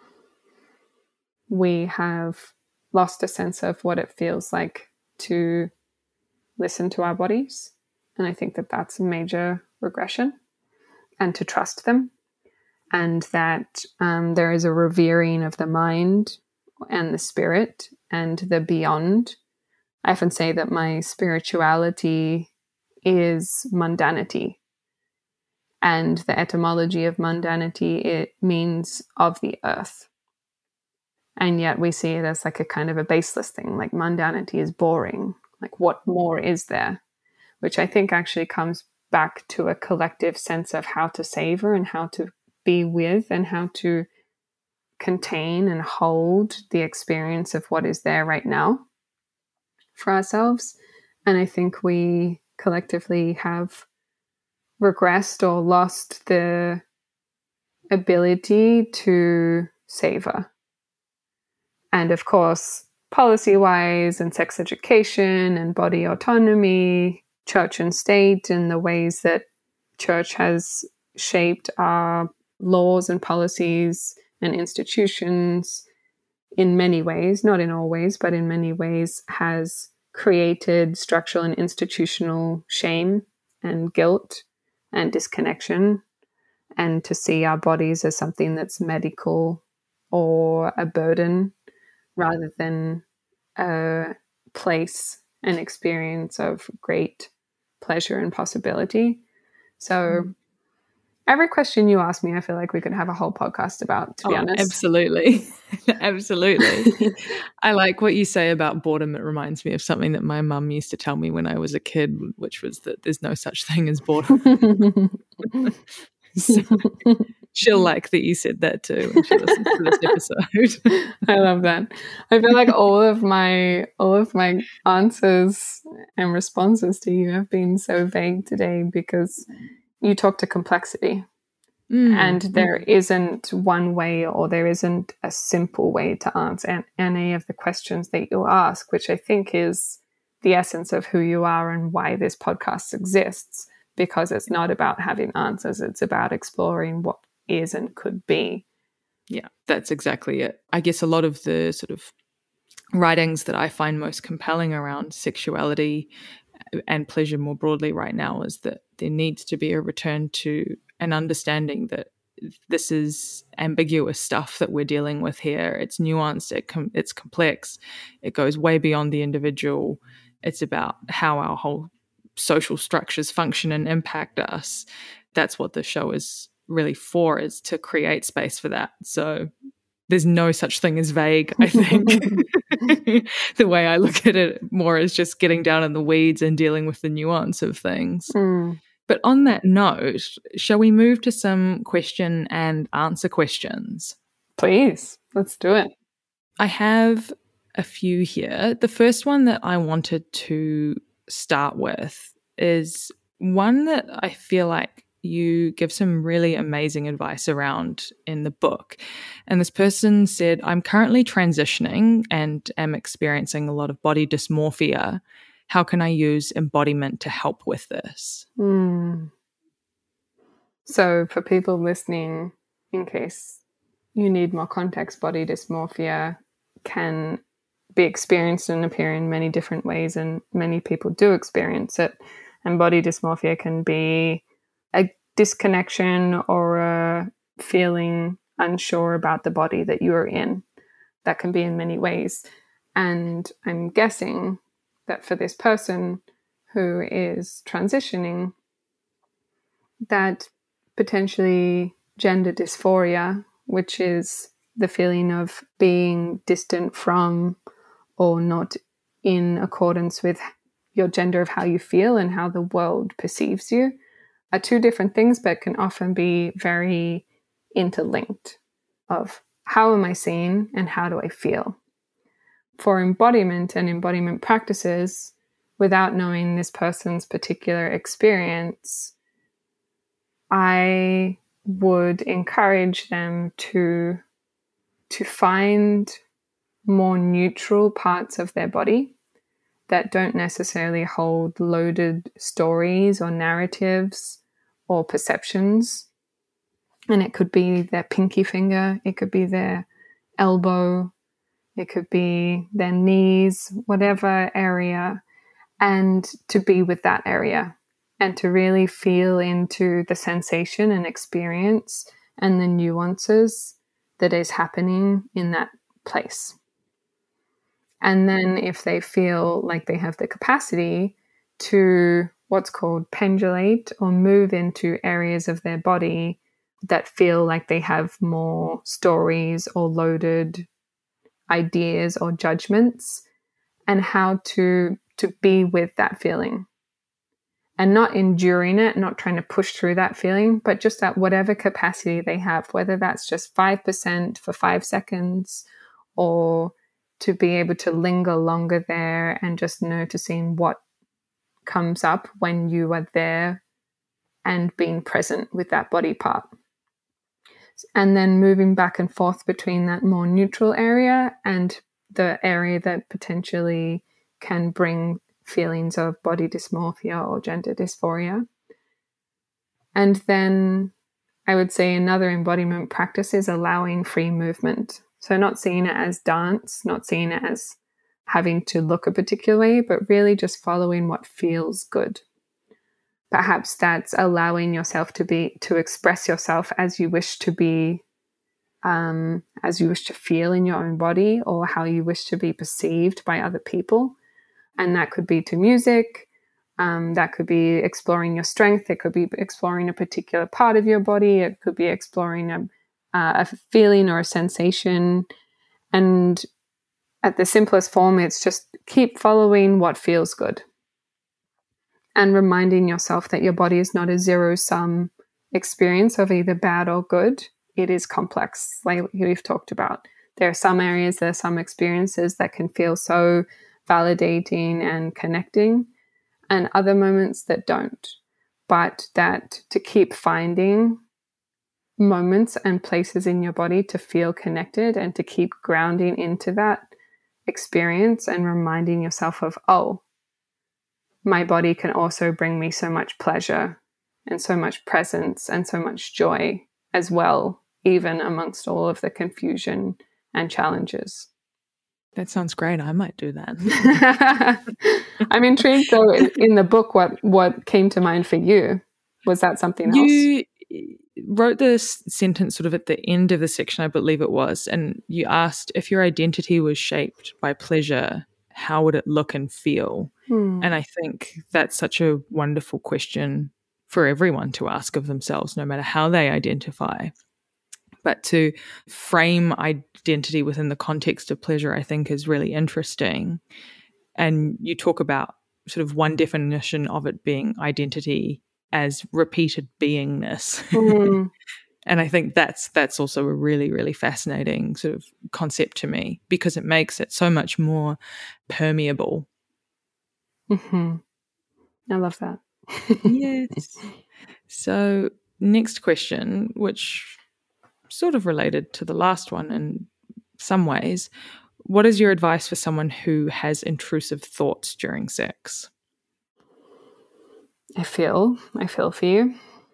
We have lost a sense of what it feels like to listen to our bodies. And I think that that's a major regression, and to trust them. And that there is a revering of the mind and the spirit and the beyond. I often say that my spirituality is mundanity. And the etymology of mundanity, it means of the earth. And yet we see it as like a kind of a baseless thing, like mundanity is boring. Like, what more is there? Which I think actually comes back to a collective sense of how to savor and how to be with and how to contain and hold the experience of what is there right now for ourselves. And I think we collectively have regressed or lost the ability to savor. And of course, policy-wise and sex education and body autonomy, church and state, and the ways that church has shaped our laws and policies and institutions in many ways, not in all ways, but in many ways, has created structural and institutional shame and guilt and disconnection, and to see our bodies as something that's medical or a burden rather than a place and experience of great pleasure and possibility. So every question you ask me, I feel like we could have a whole podcast about, to be honest. Absolutely. Absolutely. I like what you say about boredom. It reminds me of something that my mum used to tell me when I was a kid, which was that there's no such thing as boredom. So she'll like that you said that too when she listens to this episode. I love that. I feel like all of my answers and responses to you have been so vague today because you talk to complexity. And there isn't one way, or there isn't a simple way to answer any of the questions that you ask, which I think is the essence of who you are and why this podcast exists, because it's not about having answers. It's about exploring what is and could be. Yeah, that's exactly it. I guess a lot of the sort of writings that I find most compelling around sexuality and pleasure more broadly right now is that there needs to be a return to an understanding that this is ambiguous stuff that we're dealing with here. It's nuanced, it's complex, it goes way beyond the individual. It's about how our whole social structures function and impact us. That's what the show is really for, is to create space for that. So there's no such thing as vague, I think. The way I look at it more is just getting down in the weeds and dealing with the nuance of things. But on that note, shall we move to some question and answer questions? Please, let's do it. I have a few here. The first one that I wanted to start with is one that I feel like you give some really amazing advice around in the book. And this person said, I'm currently transitioning and am experiencing a lot of body dysmorphia. How can I use embodiment to help with this? So for people listening, in case you need more context, body dysmorphia can be experienced and appear in many different ways, and many people do experience it. And body dysmorphia can be a disconnection or a feeling unsure about the body that you are in. That can be in many ways. And I'm guessing that for this person who is transitioning, that potentially gender dysphoria, which is the feeling of being distant from or not in accordance with your gender of how you feel and how the world perceives you, are two different things, but can often be very interlinked of how am I seen and how do I feel. For embodiment and embodiment practices, without knowing this person's particular experience, I would encourage them to find more neutral parts of their body that don't necessarily hold loaded stories or narratives or perceptions. And it could be their pinky finger, it could be their elbow, it could be their knees, whatever area, and to be with that area and to really feel into the sensation and experience and the nuances that is happening in that place. And then if they feel like they have the capacity to what's called pendulate or move into areas of their body that feel like they have more stories or loaded ideas or judgments, and how to be with that feeling and not enduring it, not trying to push through that feeling, but just at whatever capacity they have, whether that's just 5% for 5 seconds or to be able to linger longer there and just noticing what comes up when you are there and being present with that body part. And then moving back and forth between that more neutral area and the area that potentially can bring feelings of body dysmorphia or gender dysphoria. And then I would say another embodiment practice is allowing free movement. So not seeing it as dance, not seeing it as having to look a particular way, but really just following what feels good. Perhaps that's allowing yourself to express yourself as you wish to be, as you wish to feel in your own body, or how you wish to be perceived by other people. And that could be to music, that could be exploring your strength, it could be exploring a particular part of your body, it could be exploring a feeling or a sensation. And at the simplest form, it's just keep following what feels good and reminding yourself that your body is not a zero-sum experience of either bad or good. It is complex, like we've talked about. There are some areas, there are some experiences that can feel so validating and connecting, and other moments that don't. But that to keep finding moments and places in your body to feel connected and to keep grounding into that experience and reminding yourself of, oh, my body can also bring me so much pleasure and so much presence and so much joy as well, even amongst all of the confusion and challenges. That sounds great. I might do that. I'm intrigued, though, in the book, what came to mind for you? Was that something else? You wrote this sentence sort of at the end of the section, I believe it was, and you asked if your identity was shaped by pleasure, how would it look and feel? And I think that's such a wonderful question for everyone to ask of themselves, no matter how they identify. But to frame identity within the context of pleasure, I think, is really interesting. And you talk about sort of one definition of it being identity as repeated beingness. And I think that's also a really, really fascinating sort of concept to me, because it makes it so much more permeable. Mm-hmm. I love that. Yes. So next question, which sort of related to the last one in some ways, what is your advice for someone who has intrusive thoughts during sex? I feel for you.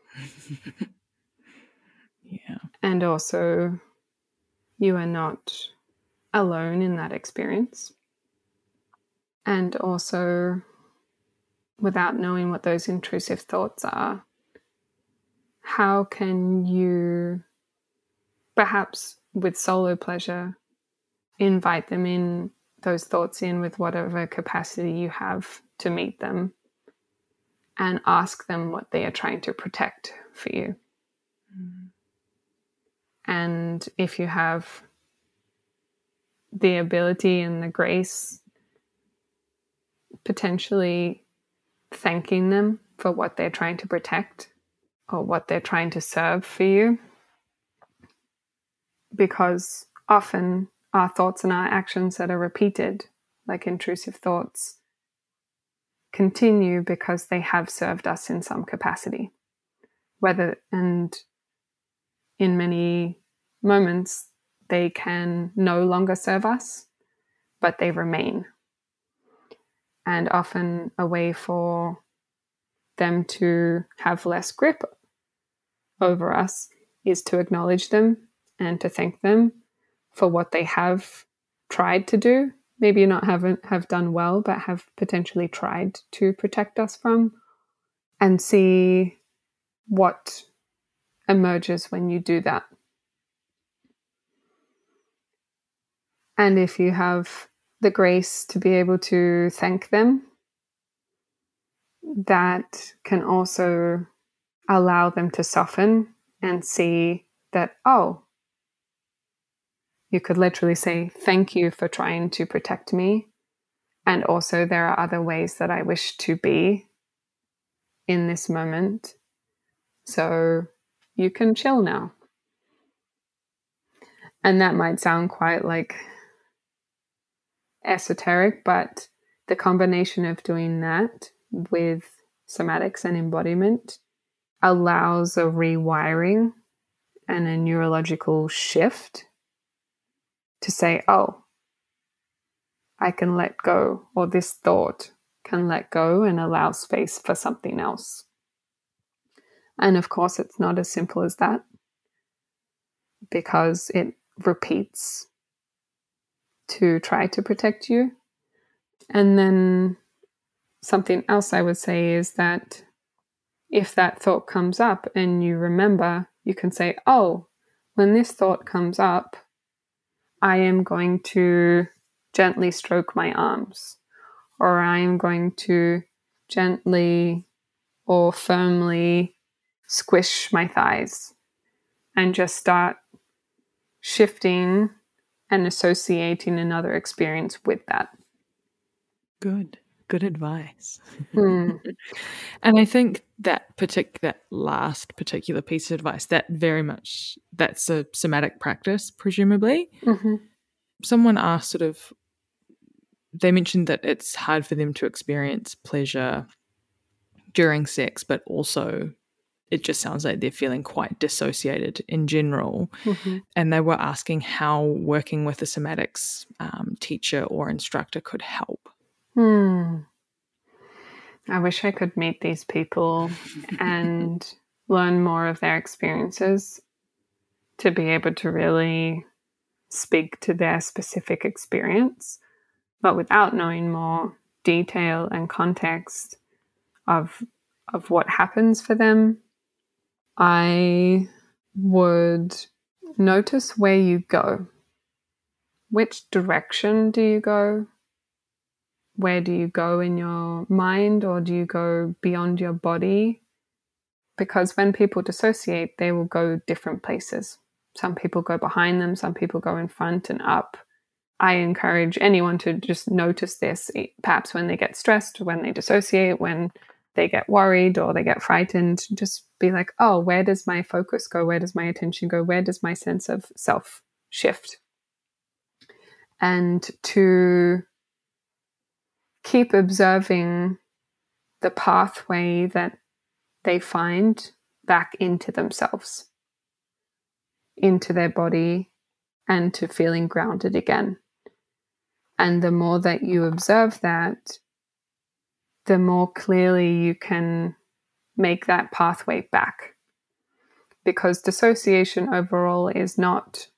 Yeah. And also, you are not alone in that experience. And also, without knowing what those intrusive thoughts are, how can you, perhaps with solo pleasure, invite them in, those thoughts in, with whatever capacity you have to meet them, and ask them what they are trying to protect for you. Mm. And if you have the ability and the grace, potentially thanking them for what they're trying to protect or what they're trying to serve for you. Because often our thoughts and our actions that are repeated, like intrusive thoughts, continue because they have served us in some capacity. And in many moments, they can no longer serve us, but they remain. And often a way for them to have less grip over us is to acknowledge them and to thank them for what they have tried to do. Maybe not have done well, but have potentially tried to protect us from, and see what emerges when you do that. And if you have the grace to be able to thank them, that can also allow them to soften and see that, oh, you could literally say, thank you for trying to protect me. And also there are other ways that I wish to be in this moment. So you can chill now. And that might sound quite like esoteric, but the combination of doing that with somatics and embodiment allows a rewiring and a neurological shift to say, oh, I can let go, or this thought can let go and allow space for something else. And of course, it's not as simple as that, because it repeats to try to protect you. And then something else I would say is that if that thought comes up and you remember, you can say, oh, when this thought comes up, I am going to gently stroke my arms, or I am going to gently or firmly squish my thighs, and just start shifting and associating another experience with that. Good advice. Mm. And I think that last particular piece of advice, that's a somatic practice, presumably. Mm-hmm. Someone asked they mentioned that it's hard for them to experience pleasure during sex, but also it just sounds like they're feeling quite dissociated in general. Mm-hmm. And they were asking how working with a somatics teacher or instructor could help. I wish I could meet these people and learn more of their experiences to be able to really speak to their specific experience. But without knowing more detail and context of what happens for them, I would notice where you go. Which direction do you go? Where do you go in your mind, or do you go beyond your body? Because when people dissociate, they will go different places. Some people go behind them, some people go in front and up. I encourage anyone to just notice this, perhaps when they get stressed, when they dissociate, when they get worried or they get frightened, just be like, oh, where does my focus go? Where does my attention go? Where does my sense of self shift? And to keep observing the pathway that they find back into themselves, into their body, and to feeling grounded again. And the more that you observe that, the more clearly you can make that pathway back. Because dissociation overall is not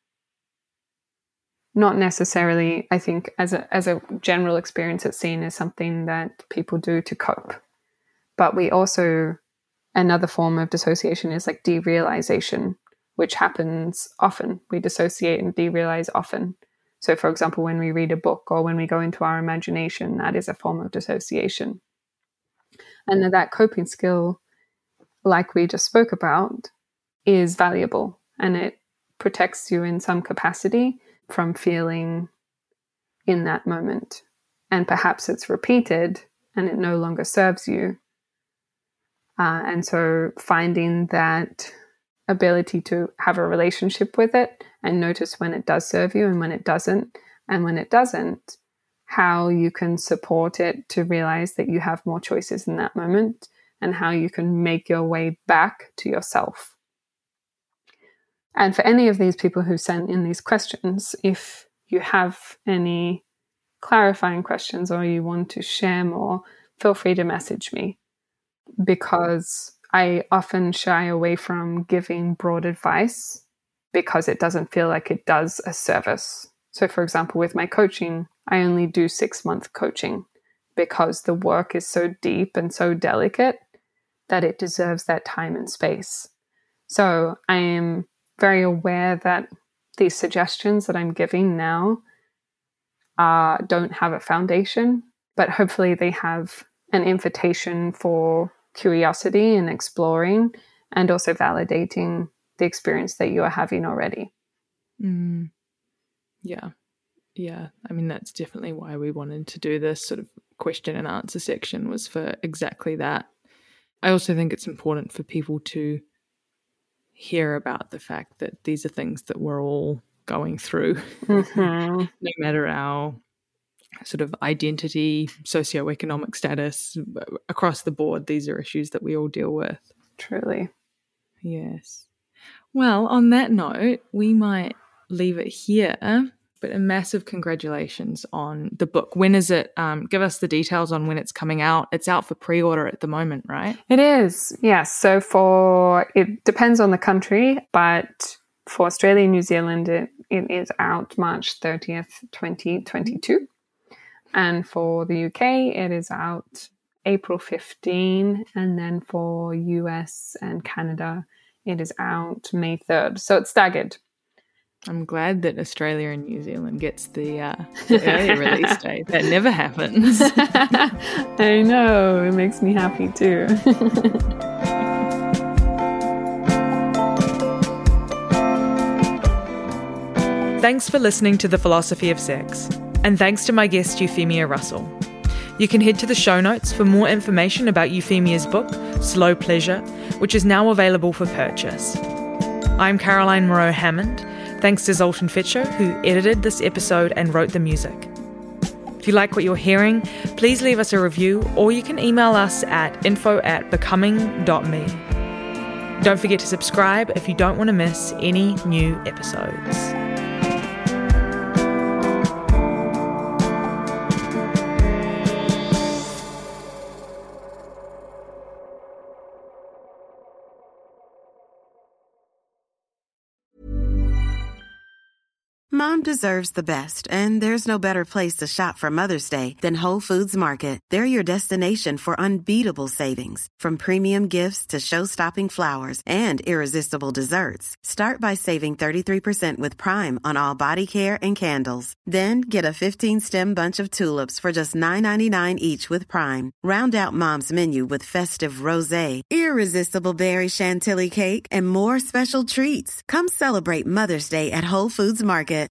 necessarily, I think, as a general experience, it's seen as something that people do to cope. But we also, another form of dissociation is like derealization, which happens often. We dissociate and derealize often. So, for example, when we read a book or when we go into our imagination, that is a form of dissociation. And that coping skill, like we just spoke about, is valuable, and it protects you in some capacity from feeling in that moment. And perhaps it's repeated and it no longer serves you. And so finding that ability to have a relationship with it and notice when it does serve you and when it doesn't, and when it doesn't, how you can support it to realize that you have more choices in that moment, and how you can make your way back to yourself. And for any of these people who sent in these questions, if you have any clarifying questions or you want to share more, feel free to message me, because I often shy away from giving broad advice because it doesn't feel like it does a service. So, for example, with my coaching, I only do 6-month coaching because the work is so deep and so delicate that it deserves that time and space. So I am very aware that these suggestions that I'm giving now don't have a foundation, but hopefully they have an invitation for curiosity and exploring, and also validating the experience that you are having already. Yeah. I mean, that's definitely why we wanted to do this sort of question and answer section, was for exactly that. I also think it's important for people to hear about the fact that these are things that we're all going through, no matter our sort of identity, socioeconomic status, across the board. These are issues that we all deal with. Truly. Yes. Well, on that note, we might leave it here, but a massive congratulations on the book. When is it? Give us the details on when it's coming out. It's out for pre-order at the moment, right? It is, yes. So it depends on the country, but for Australia and New Zealand, it is out March 30th, 2022. And for the UK, it is out April 15. And then for US and Canada, it is out May 3rd. So it's staggered. I'm glad that Australia and New Zealand gets the early release date. That never happens. I know. It makes me happy too. Thanks for listening to The Philosophy of Sex. And thanks to my guest, Euphemia Russell. You can head to the show notes for more information about Euphemia's book, Slow Pleasure, which is now available for purchase. I'm Caroline Moreau-Hammond. Thanks to Zoltan Fitcher, who edited this episode and wrote the music. If you like what you're hearing, please leave us a review, or you can email us at info@becoming.me. Don't forget to subscribe if you don't want to miss any new episodes. Mom deserves the best, and there's no better place to shop for Mother's Day than Whole Foods Market. They're your destination for unbeatable savings, from premium gifts to show-stopping flowers and irresistible desserts. Start by saving 33% with Prime on all body care and candles. Then get a 15-stem bunch of tulips for just $9.99 each with Prime. Round out Mom's menu with festive rosé, irresistible berry chantilly cake, and more special treats. Come celebrate Mother's Day at Whole Foods Market.